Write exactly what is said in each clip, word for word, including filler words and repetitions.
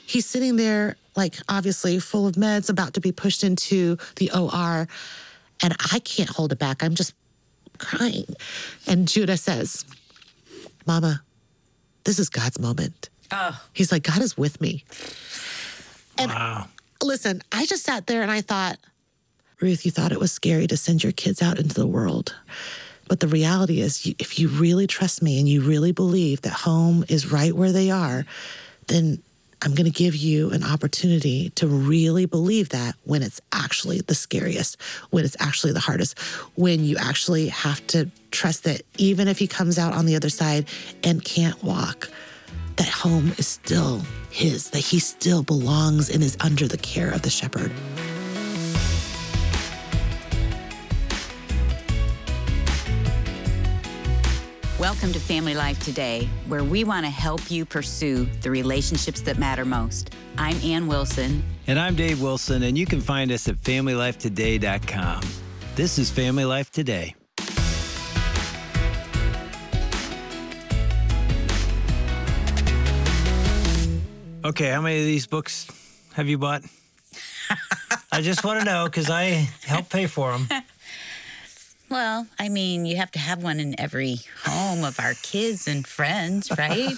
he's sitting there, like, obviously full of meds, about to be pushed into the O R. And I can't hold it back. I'm just crying. And Judah says, Mama, this is God's moment. Oh. He's like, God is with me. And wow. Listen, I just sat there and I thought, Ruth, you thought it was scary to send your kids out into the world. But the reality is, you, if you really trust me and you really believe that home is right where they are, then I'm going to give you an opportunity to really believe that when it's actually the scariest, when it's actually the hardest, when you actually have to trust that even if he comes out on the other side and can't walk, that home is still his, that he still belongs and is under the care of the shepherd. Welcome to Family Life Today, where we want to help you pursue the relationships that matter most. I'm Ann Wilson. And I'm Dave Wilson, and you can find us at family life today dot com. This is Family Life Today. Okay, how many of these books have you bought? I just want to know, because I help pay for them. Well, I mean, you have to have one in every home of our kids and friends, right?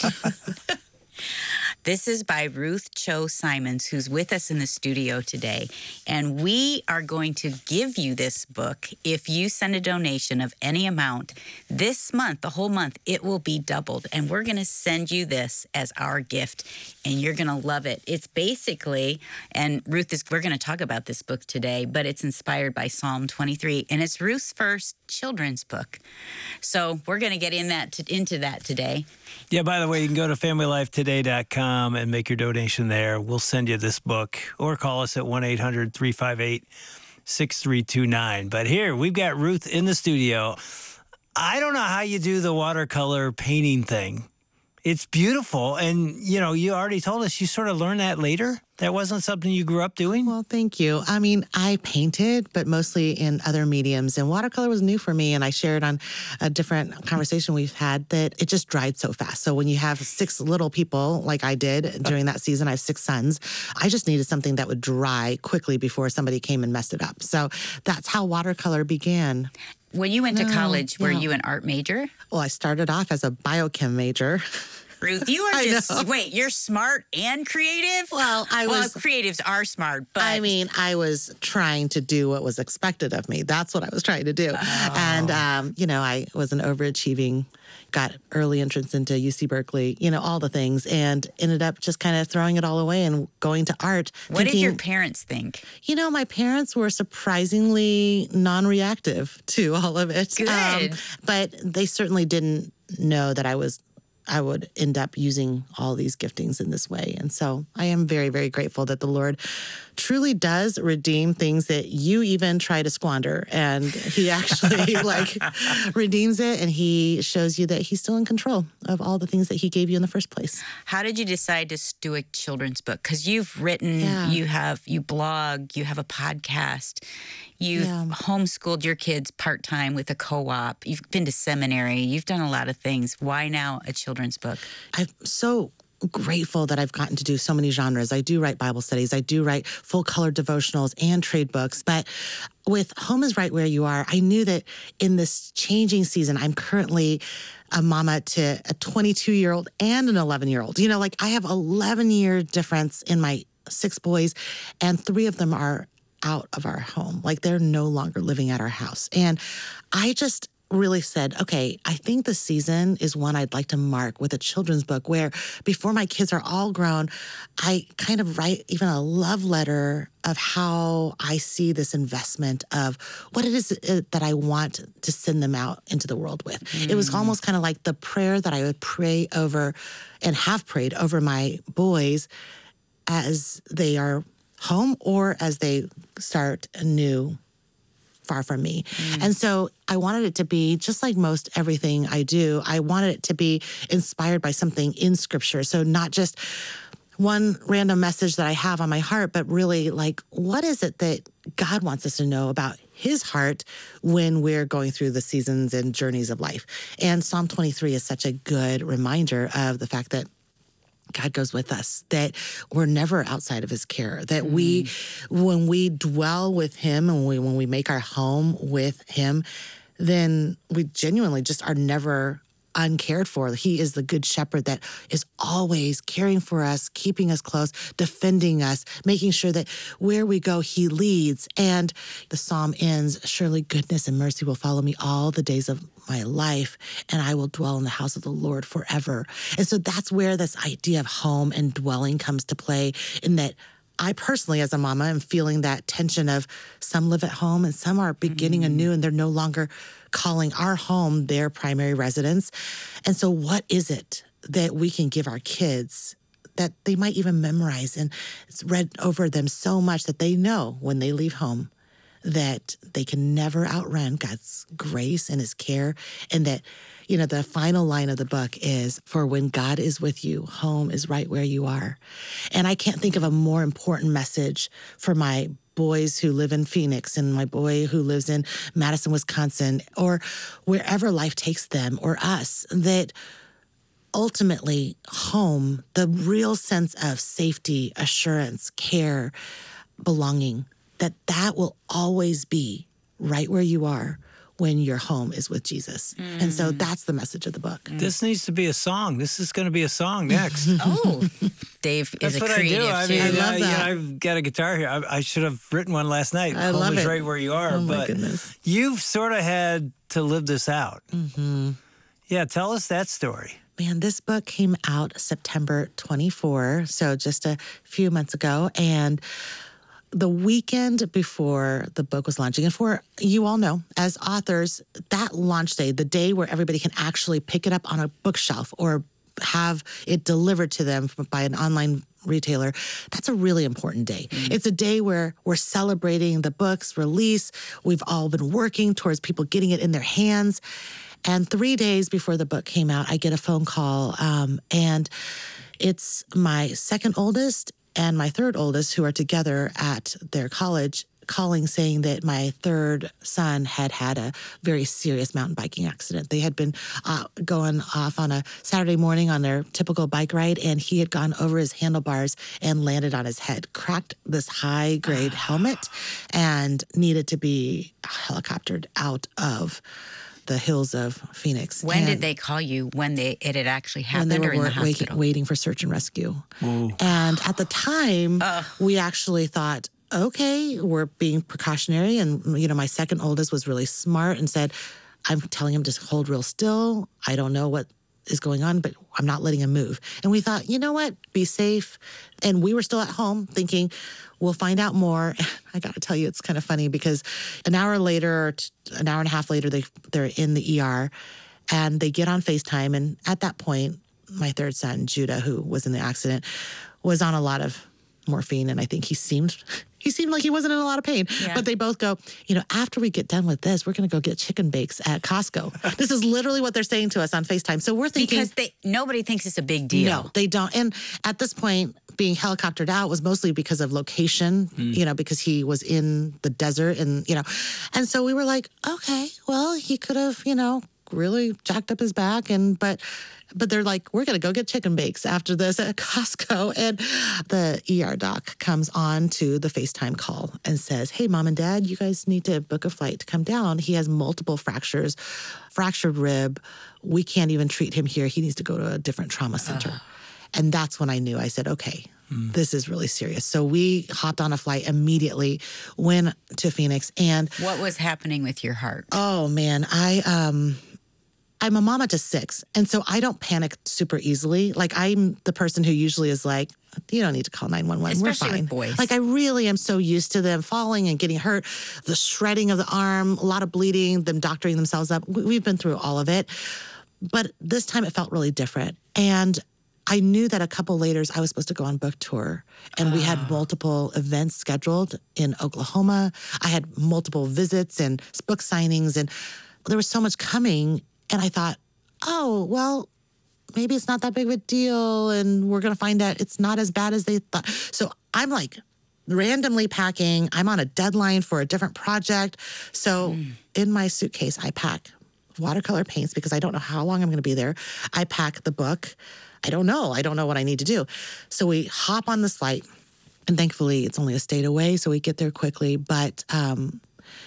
This is by Ruth Cho Simons, who's with us in the studio today. And we are going to give you this book if you send a donation of any amount. This month, the whole month, it will be doubled. And we're going to send you this as our gift. And you're going to love it. It's basically, and Ruth is, we're going to talk about this book today, but it's inspired by Psalm twenty-three. And it's Ruth's first children's book. So we're going to get in that to, into that today. Yeah, by the way, you can go to family life today dot com and make your donation there. We'll send you this book, or call us at one eight hundred three five eight six three two nine. But here, we've got Ruth in the studio. I don't know how you do the watercolor painting thing. It's beautiful. And, you know, you already told us you sort of learned that later. That wasn't something you grew up doing? Well, thank you. I mean, I painted, but mostly in other mediums. And watercolor was new for me. And I shared on a different conversation we've had that it just dried so fast. So when you have six little people, like I did during that season, I have six sons, I just needed something that would dry quickly before somebody came and messed it up. So that's how watercolor began. When you went to No, college, were no. you an art major? Well, I started off as a biochem major. Ruth, you are I just, know. wait, you're smart and creative? Well, I well, was- creatives are smart, but. I mean, I was trying to do what was expected of me. That's what I was trying to do. Oh. And, um, you know, I was an overachieving, got early entrance into U C Berkeley, you know, all the things, and ended up just kind of throwing it all away and going to art. What did thinking, your parents think? You know, my parents were surprisingly non-reactive to all of it. Good. But they certainly didn't know that I was I would end up using all these giftings in this way. And so I am very, very grateful that the Lord truly does redeem things that you even try to squander. And he actually like redeems it, and he shows you that he's still in control of all the things that he gave you in the first place. How did you decide to do a children's book? Because you've written, Yeah. you have, you blog, you have a podcast, you've Yeah. homeschooled your kids part-time with a co-op, you've been to seminary, you've done a lot of things. Why now a children's book? I'm so grateful that I've gotten to do so many genres. I do write Bible studies. I do write full color devotionals and trade books. But with Home is Right Where You Are, I knew that in this changing season, I'm currently a mama to a twenty-two-year-old and an eleven-year-old. You know, like I have eleven-year difference in my six boys, and three of them are out of our home. Like they're no longer living at our house. And I just really said, okay, I think the season is one I'd like to mark with a children's book where before my kids are all grown, I kind of write even a love letter of how I see this investment of what it is that I want to send them out into the world with. Mm. It was almost kind of like the prayer that I would pray over and have prayed over my boys as they are home or as they start anew far from me. Mm. And so I wanted it to be just like most everything I do. I wanted it to be inspired by something in Scripture. So not just one random message that I have on my heart, but really like, what is it that God wants us to know about his heart when we're going through the seasons and journeys of life? And Psalm twenty-three is such a good reminder of the fact that God goes with us, that we're never outside of his care, that mm. we, when we dwell with him and we, when we make our home with him, then we genuinely just are never uncared for. He is the good shepherd that is always caring for us, keeping us close, defending us, making sure that where we go, he leads. And the psalm ends, surely goodness and mercy will follow me all the days of my life, and I will dwell in the house of the Lord forever. And so that's where this idea of home and dwelling comes to play, in that I personally, as a mama, am feeling that tension of some live at home and some are beginning mm-hmm. anew, and they're no longer calling our home their primary residence. And so what is it that we can give our kids that they might even memorize, and it's read over them so much that they know when they leave home that they can never outrun God's grace and his care, and that, you know, the final line of the book is, for when God is with you, home is right where you are. And I can't think of a more important message for my boys who live in Phoenix and my boy who lives in Madison, Wisconsin, or wherever life takes them, or us, that ultimately home, the real sense of safety, assurance, care, belonging, that that will always be right where you are when your home is with Jesus. Mm. And so that's the message of the book. Mm. This needs to be a song. This is going to be a song next. Oh, Dave That's is a what creative I do. too. I mean, I love I, that. You know, I've got a guitar here. I, I should have written one last night. I home love is it. right where you are. Oh, my but goodness. You've sort of had to live this out. Mm-hmm. Yeah, tell us that story. Man, this book came out September twenty-fourth, so just a few months ago. And the weekend before the book was launching, and for you all know, as authors, that launch day, the day where everybody can actually pick it up on a bookshelf or have it delivered to them by an online retailer, that's a really important day. Mm-hmm. It's a day where we're celebrating the book's release. We've all been working towards people getting it in their hands. And three days before the book came out, I get a phone call, um, and it's my second oldest and my third oldest, who are together at their college, calling saying that my third son had had a very serious mountain biking accident. They had been uh, going off on a Saturday morning on their typical bike ride, and he had gone over his handlebars and landed on his head, cracked this high-grade helmet, and needed to be helicoptered out of the hills of Phoenix. When and did they call you when they it had actually happened, when they were or in the waiting, hospital? waiting for search and rescue. Ooh. And at the time, uh. we actually thought, okay, we're being precautionary. And, you know, my second oldest was really smart and said, I'm telling him to hold real still. I don't know what is going on, but I'm not letting him move. And we thought, you know what, be safe. And we were still at home thinking, we'll find out more. I got to tell you, it's kind of funny because an hour later, or t- an hour and a half later, they, they're in the E R and they get on FaceTime. And at that point, my third son, Judah, who was in the accident, was on a lot of morphine. And I think he seemed... He seemed like he wasn't in a lot of pain. Yeah. But they both go, you know, after we get done with this, we're going to go get chicken bakes at Costco. This is literally what they're saying to us on FaceTime. So we're thinking... Because they nobody thinks it's a big deal. No, they don't. And at this point, being helicoptered out was mostly because of location, mm. you know, because he was in the desert and, you know. And so we were like, okay, well, he could have, you know, really jacked up his back. And but... But they're like, we're going to go get chicken bakes after this at Costco. And the E R doc comes on to the FaceTime call and says, hey, mom and dad, you guys need to book a flight to come down. He has multiple fractures, fractured rib. We can't even treat him here. He needs to go to a different trauma center. Uh. And that's when I knew. I said, okay, mm. this is really serious. So we hopped on a flight immediately, went to Phoenix. And what was happening with your heart? Oh, man, I... um. I'm a mama to six, and so I don't panic super easily. Like, I'm the person who usually is like, you don't need to call nine one one. We're fine. With boys. Like, I really am so used to them falling and getting hurt, the shredding of the arm, a lot of bleeding, them doctoring themselves up. We've been through all of it. But this time it felt really different. And I knew that a couple later I was supposed to go on book tour, and oh. we had multiple events scheduled in Oklahoma. I had multiple visits and book signings, and there was so much coming. And I thought, oh, well, maybe it's not that big of a deal, and we're going to find out it's not as bad as they thought. So I'm like randomly packing. I'm on a deadline for a different project. So mm. in my suitcase, I pack watercolor paints because I don't know how long I'm going to be there. I pack the book. I don't know. I don't know what I need to do. So we hop on this flight, and thankfully it's only a state away, so we get there quickly. But um,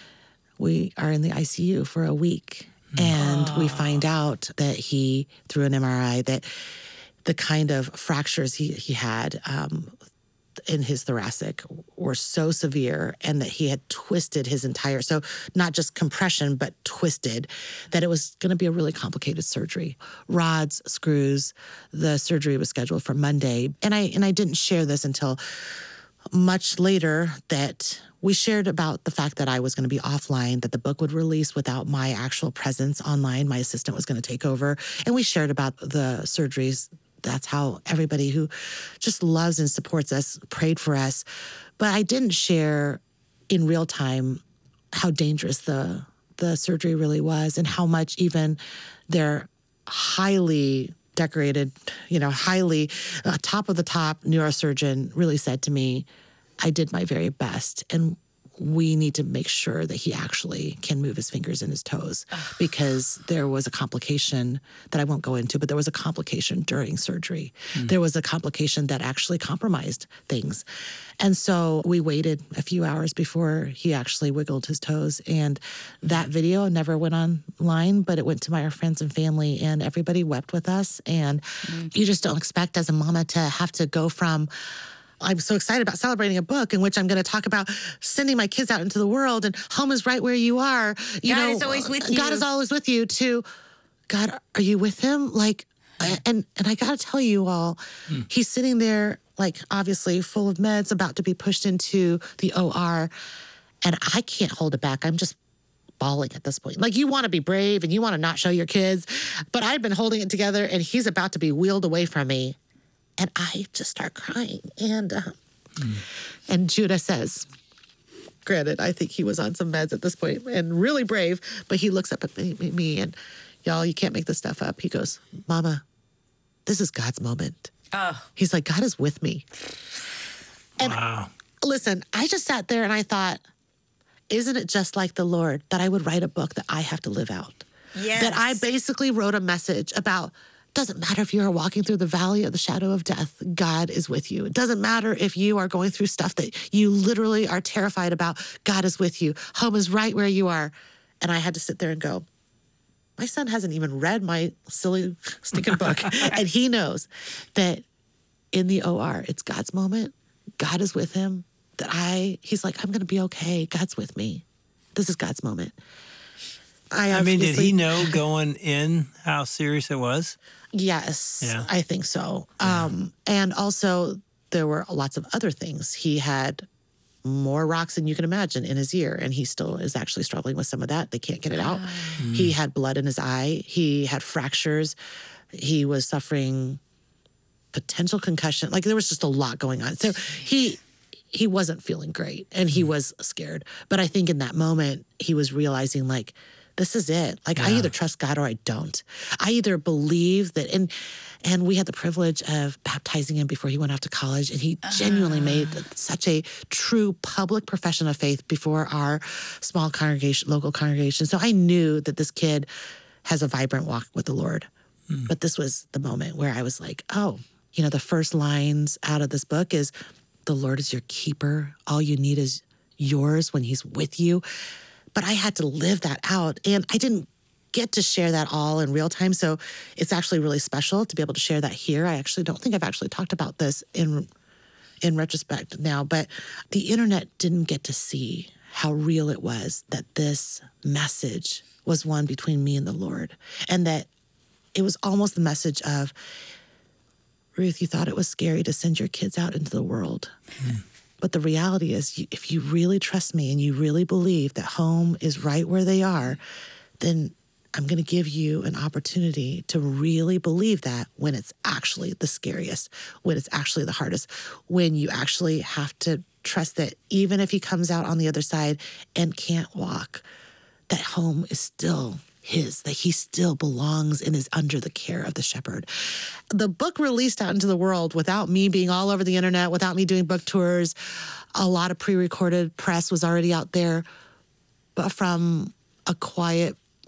we are in the I C U for a week, and oh. we find out that he, through an M R I, that the kind of fractures he, he had um, in his thoracic were so severe, and that he had twisted his entire, so not just compression, but twisted, that it was going to be a really complicated surgery. Rods, screws, the surgery was scheduled for Monday. And I, and I didn't share this until much later, that we shared about the fact that I was going to be offline, that the book would release without my actual presence online. My assistant was going to take over. And we shared about the surgeries. That's how everybody who just loves and supports us prayed for us. But I didn't share in real time how dangerous the the surgery really was, and how much even their highly decorated, you know, highly uh, top of the top neurosurgeon really said to me, I did my very best, and we need to make sure that he actually can move his fingers and his toes, because there was a complication that I won't go into, but there was a complication during surgery. Mm. There was a complication that actually compromised things. And so we waited a few hours before he actually wiggled his toes. And that video never went online, but it went to my friends and family, and everybody wept with us. And mm. you just don't expect as a mama to have to go from, I'm so excited about celebrating a book in which I'm going to talk about sending my kids out into the world, and home is right where you are. You God know, is always with you. God is always with you. To God, are you with him? Like, and and I got to tell you all, mm. he's sitting there, like, obviously full of meds, about to be pushed into the O R, and I can't hold it back. I'm just bawling at this point. Like, you want to be brave and you want to not show your kids, but I've been holding it together, and he's about to be wheeled away from me. And I just start crying. And uh, mm. and Judah says, granted, I think he was on some meds at this point and really brave, but he looks up at me, me and, y'all, you can't make this stuff up. He goes, Mama, this is God's moment. Oh. He's like, God is with me. And wow. Listen, I just sat there and I thought, isn't it just like the Lord that I would write a book that I have to live out? Yes. That I basically wrote a message about, doesn't matter if you're walking through the valley of the shadow of death, God is with you. It doesn't matter if you are going through stuff that you literally are terrified about, God is with you. Home is right where you are. And I had to sit there and go, my son hasn't even read my silly stinking book. And he knows that in the O R, it's God's moment. God is with him. That I, he's like, I'm going to be okay. God's with me. This is God's moment. I, I mean, did he know going in how serious it was? Yes, yeah. I think so. Yeah. Um, and also, there were lots of other things. He had more rocks than you can imagine in his ear, and he still is actually struggling with some of that. They can't get it out. Mm. He had blood in his eye. He had fractures. He was suffering potential concussion. Like, there was just a lot going on. So he he wasn't feeling great, and he was scared. But I think in that moment, he was realizing, like, this is it. Like, yeah. I either trust God or I don't. I either believe that, and and we had the privilege of baptizing him before he went off to college, and he genuinely uh. made such a true public profession of faith before our small congregation, local congregation. So I knew that this kid has a vibrant walk with the Lord. Mm. But this was the moment where I was like, oh, you know, the first lines out of this book is, the Lord is your keeper. All you need is yours when he's with you. But I had to live that out, and I didn't get to share that all in real time. So it's actually really special to be able to share that here. I actually don't think I've actually talked about this in in retrospect now, but the internet didn't get to see how real it was that this message was one between me and the Lord, and that it was almost the message of, Ruth, you thought it was scary to send your kids out into the world. Mm. But the reality is, if you really trust me and you really believe that home is right where they are, then I'm going to give you an opportunity to really believe that when it's actually the scariest, when it's actually the hardest, when you actually have to trust that even if he comes out on the other side and can't walk, that home is still his, that he still belongs and is under the care of the shepherd. The book released out into the world without me being all over the internet, without me doing book tours. A lot of pre-recorded press was already out there, but from a quiet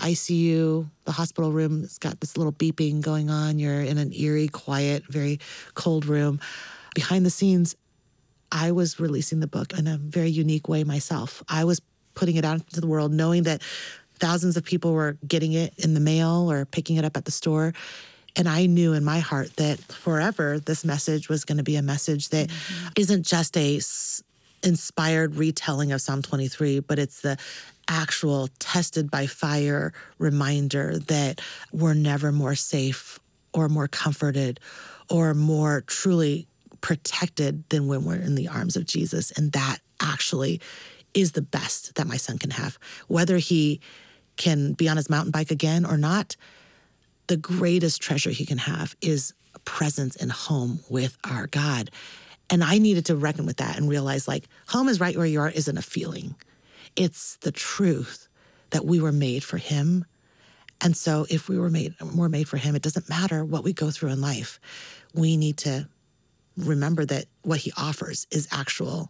I C U, the hospital room, it's got this little beeping going on. You're in an eerie, quiet, very cold room. Behind the scenes, I was releasing the book in a very unique way myself. I was putting it out into the world, knowing that thousands of people were getting it in the mail or picking it up at the store. And I knew in my heart that forever this message was going to be a message that mm-hmm. isn't just a s- inspired retelling of Psalm twenty-three, but it's the actual tested by fire reminder that we're never more safe or more comforted or more truly protected than when we're in the arms of Jesus. And that actually is the best that my son can have. Whether he can be on his mountain bike again or not, the greatest treasure he can have is a presence and home with our God. And I needed to reckon with that and realize, like, home is right where you are isn't a feeling. It's the truth that we were made for him. And so if we were made, we're made for him, it doesn't matter what we go through in life. We need to remember that what he offers is actual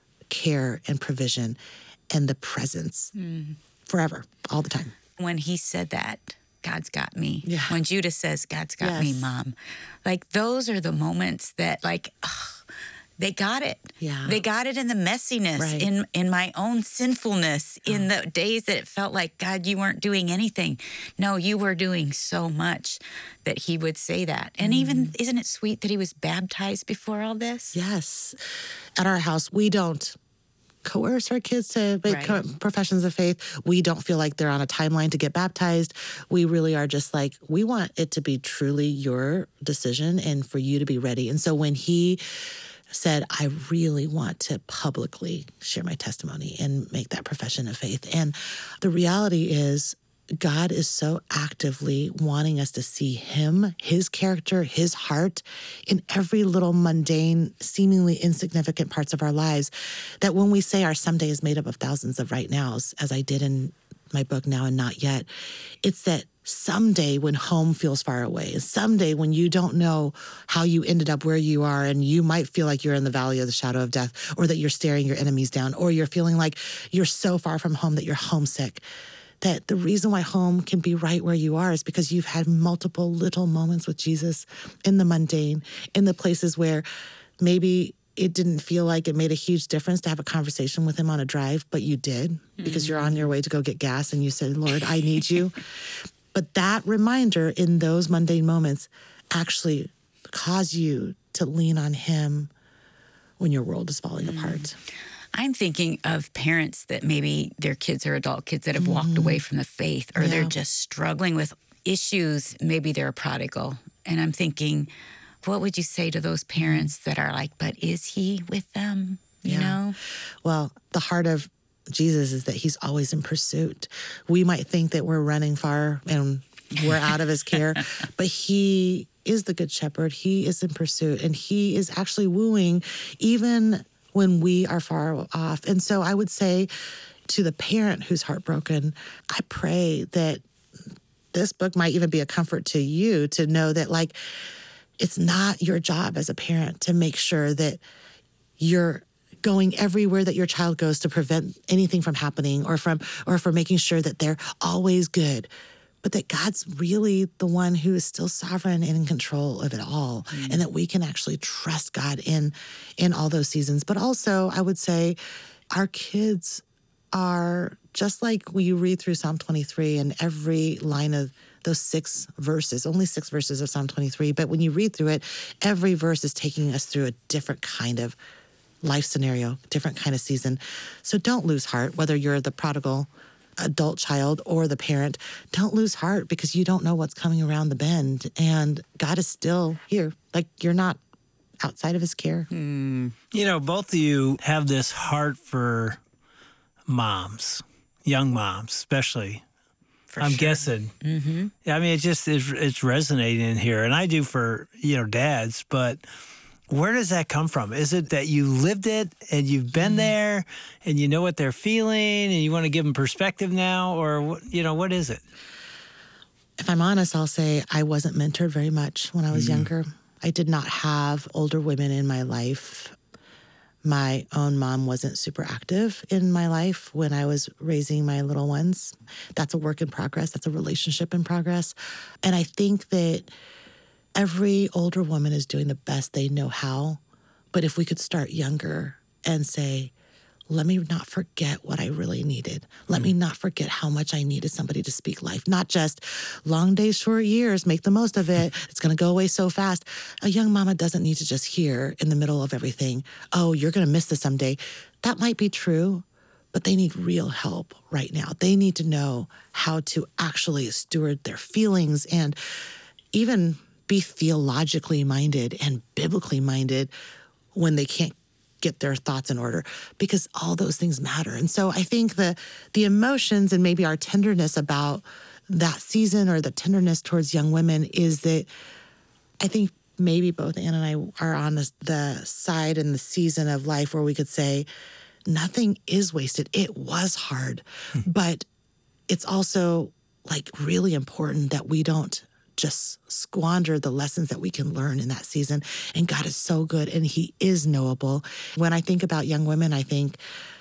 care and provision and the presence mm. forever, all the time. When he said that, God's got me. Yeah. When Judah says, God's got yes. me, Mom. Like, those are the moments that, like, oh, they got it. Yeah. They got it in the messiness, right. in in my own sinfulness, oh. in the days that it felt like, God, you weren't doing anything. No, you were doing so much that he would say that. And mm. even, isn't it sweet that he was baptized before all this? Yes. At our house, we don't coerce our kids to make right. professions of faith. We don't feel like they're on a timeline to get baptized. We really are just like, we want it to be truly your decision and for you to be ready. And so when he said, I really want to publicly share my testimony and make that profession of faith. And the reality is, God is so actively wanting us to see him, his character, his heart in every little mundane, seemingly insignificant parts of our lives, that when we say our someday is made up of thousands of right nows, as I did in my book Now and Not Yet, it's that someday when home feels far away, someday when you don't know how you ended up where you are and you might feel like you're in the valley of the shadow of death, or that you're staring your enemies down, or you're feeling like you're so far from home that you're homesick, that the reason why home can be right where you are is because you've had multiple little moments with Jesus in the mundane, in the places where maybe it didn't feel like it made a huge difference to have a conversation with him on a drive, but you did because mm-hmm. you're on your way to go get gas and you said, Lord, I need you. But that reminder in those mundane moments actually cause you to lean on him when your world is falling mm. apart. I'm thinking of parents that maybe their kids are adult kids that have mm. walked away from the faith, or yeah. they're just struggling with issues. Maybe they're a prodigal. And I'm thinking, what would you say to those parents that are like, but is he with them? You yeah. know? Well, the heart of Jesus is that he's always in pursuit. We might think that we're running far and we're out of his care, but he is the good shepherd. He is in pursuit, and he is actually wooing even when we are far off. And so I would say to the parent who's heartbroken, I pray that this book might even be a comfort to you to know that, like, it's not your job as a parent to make sure that you're going everywhere that your child goes to prevent anything from happening, or from or for making sure that they're always good, but that God's really the one who is still sovereign and in control of it all, mm. and that we can actually trust God in in all those seasons. But also, I would say our kids are just like we read through Psalm twenty-three, and every line of those six verses, only six verses of Psalm twenty-three, but when you read through it, every verse is taking us through a different kind of life scenario, different kind of season. So don't lose heart, whether you're the prodigal adult child or the parent. Don't lose heart, because you don't know what's coming around the bend, and God is still here. Like, you're not outside of his care. Mm. You know, both of you have this heart for moms, young moms, especially. For I'm sure. guessing. Mm-hmm. I mean, it's just, it's, it's resonating in here. And I do for, you know, dads, but where does that come from? Is it that you lived it and you've been mm. there and you know what they're feeling and you want to give them perspective now? Or, you know, what is it? If I'm honest, I'll say I wasn't mentored very much when I was mm. younger. I did not have older women in my life. my own mom wasn't super active in my life when I was raising my little ones. That's a work in progress. That's a relationship in progress. And I think that every older woman is doing the best they know how. But if we could start younger and say, let me not forget what I really needed. Let me not forget how much I needed somebody to speak life. Not just long days, short years, make the most of it. It's going to go away so fast. A young mama doesn't need to just hear in the middle of everything, oh, you're going to miss this someday. That might be true, but they need real help right now. They need to know how to actually steward their feelings and even be theologically minded and biblically minded when they can't get their thoughts in order, because all those things matter. And so I think the the emotions and maybe our tenderness about that season or the tenderness towards young women is that I think maybe both Ann and I are on the, the side in the season of life where we could say nothing is wasted. It was hard, hmm. but it's also like really important that we don't just squander the lessons that we can learn in that season. And God is so good and he is knowable. When I think about young women, I think,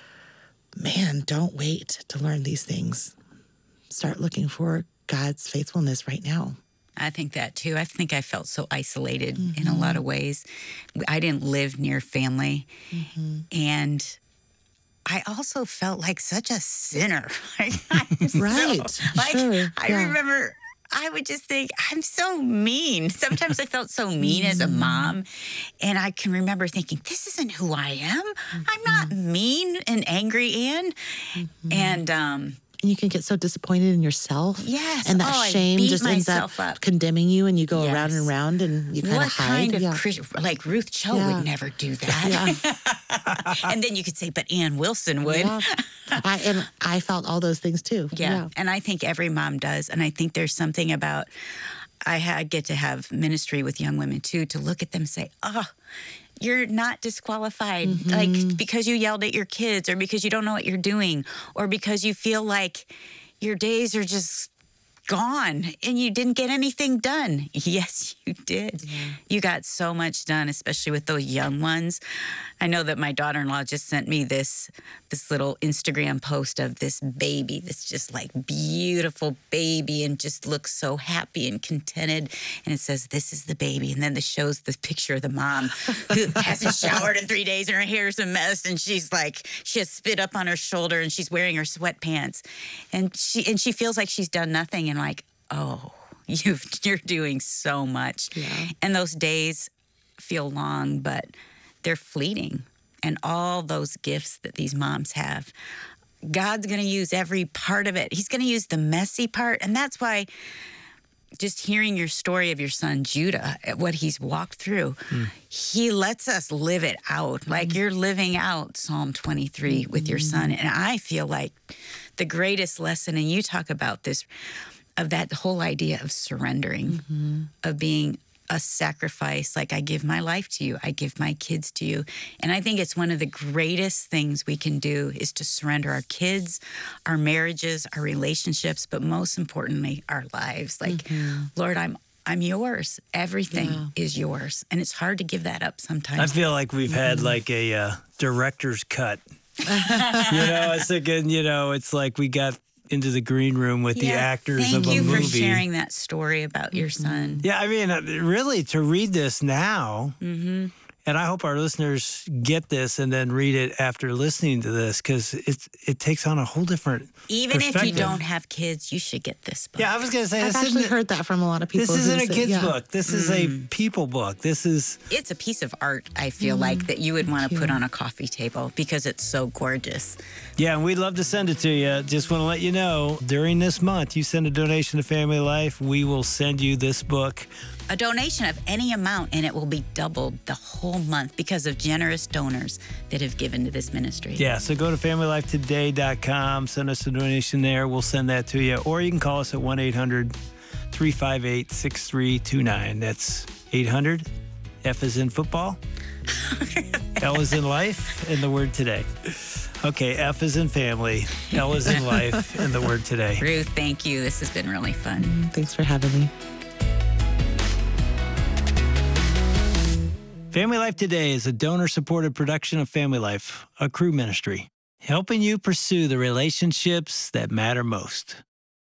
man, don't wait to learn these things. Start looking for God's faithfulness right now. I think that too. I think I felt so isolated mm-hmm. in a lot of ways. I didn't live near family. Mm-hmm. And I also felt like such a sinner. Like, right. So, like, sure. I yeah. remember I would just think, I'm so mean. Sometimes I felt so mean mm-hmm. as a mom. And I can remember thinking, this isn't who I am. Mm-hmm. I'm not mean and angry, Ann. Mm-hmm. And um, you can get so disappointed in yourself. Yes. And that oh, shame just ends up, up condemning you and you go yes. around and around and you kind of hide. What kind of yeah. Christian, like Ruth Cho yeah. would never do that. Yeah. And then you could say, but Ann Wilson would. Yeah. I, and I felt all those things too. Yeah. yeah. And I think every mom does. And I think there's something about, I had, get to have ministry with young women too, to look at them and say, oh, you're not disqualified, mm-hmm. like because you yelled at your kids or because you don't know what you're doing or because you feel like your days are just gone and you didn't get anything done. Yes, you did. Yeah. You got so much done, especially with those young ones. I know that my daughter-in-law just sent me this this little Instagram post of this baby, this just like beautiful baby and just looks so happy and contented. And it says, this is the baby. And then it shows the picture of the mom who hasn't showered in three days and her hair's a mess. And she's like, she has spit up on her shoulder and she's wearing her sweatpants. And she and she feels like she's done nothing. And like, oh, you've, you're doing so much. Yeah. And those days feel long, but they're fleeting. And all those gifts that these moms have, God's going to use every part of it. He's going to use the messy part. And that's why just hearing your story of your son, Judah, what he's walked through, mm. he lets us live it out. Like mm. you're living out Psalm twenty-three mm-hmm. with your son. And I feel like the greatest lesson, and you talk about this, of that whole idea of surrendering, mm-hmm. of being a sacrifice, like I give my life to you, I give my kids to you. And I think it's one of the greatest things we can do is to surrender our kids, our marriages, our relationships, but most importantly, our lives. Like, mm-hmm. Lord, I'm I'm yours. Everything yeah. is yours. And it's hard to give that up sometimes. I feel like we've mm-hmm. had like a uh, director's cut. You know, I was thinking, you know, it's like we got into the green room with yeah, the actors of a movie. Thank you for sharing that story about mm-hmm. your son. Yeah, I mean, really, to read this now, mm-hmm. and I hope our listeners get this and then read it after listening to this, because it it takes on a whole different Even if you don't have kids, you should get this book. Yeah, I was going to say, I've this actually isn't, heard that from a lot of people. This isn't a kid's yeah. book. This is mm. a people book. This is... It's a piece of art, I feel mm. like, that you would want to put on a coffee table because it's so gorgeous. Yeah, and we'd love to send it to you. Just want to let you know, during this month, you send a donation to Family Life, we will send you this book. A donation of any amount, and it will be doubled the whole month because of generous donors that have given to this ministry. Yeah, so go to family life today dot com, send us a donation there. We'll send that to you. Or you can call us at one eight hundred three five eight six three two nine. That's eight hundred. F is in football. L is in life, and the word today. Okay, F is in family, L is in life, and the word today. Ruth, thank you. This has been really fun. Mm, thanks for having me. Family Life Today is a donor-supported production of Family Life, a Cru ministry, helping you pursue the relationships that matter most.